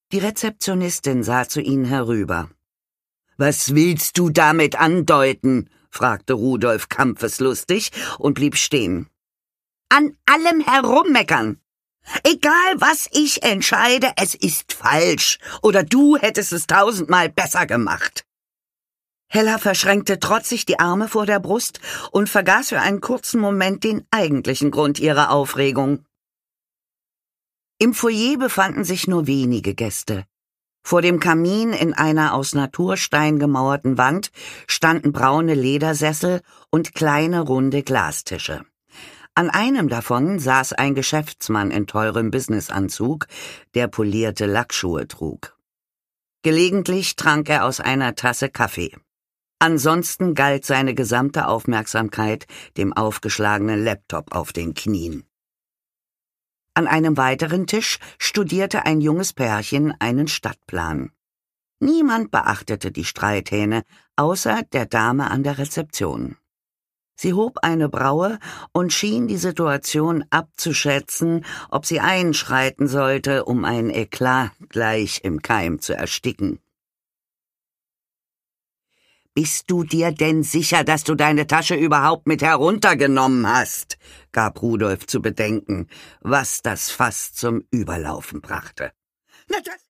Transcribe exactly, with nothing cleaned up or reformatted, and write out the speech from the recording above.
Die Rezeptionistin sah zu ihnen herüber. »Was willst du damit andeuten?« fragte Rudolf kampfeslustig und blieb stehen. »An allem herummeckern. Egal, was ich entscheide, es ist falsch. Oder du hättest es tausendmal besser gemacht.« Hella verschränkte trotzig die Arme vor der Brust und vergaß für einen kurzen Moment den eigentlichen Grund ihrer Aufregung. Im Foyer befanden sich nur wenige Gäste. Vor dem Kamin in einer aus Naturstein gemauerten Wand standen braune Ledersessel und kleine runde Glastische. An einem davon saß ein Geschäftsmann in teurem Businessanzug, der polierte Lackschuhe trug. Gelegentlich trank er aus einer Tasse Kaffee. Ansonsten galt seine gesamte Aufmerksamkeit dem aufgeschlagenen Laptop auf den Knien. An einem weiteren Tisch studierte ein junges Pärchen einen Stadtplan. Niemand beachtete die Streithähne, außer der Dame an der Rezeption. Sie hob eine Braue und schien die Situation abzuschätzen, ob sie einschreiten sollte, um ein Eklat gleich im Keim zu ersticken. »Bist du dir denn sicher, dass du deine Tasche überhaupt mit heruntergenommen hast?« gab Rudolf zu bedenken, was das Fass zum Überlaufen brachte. »Na, das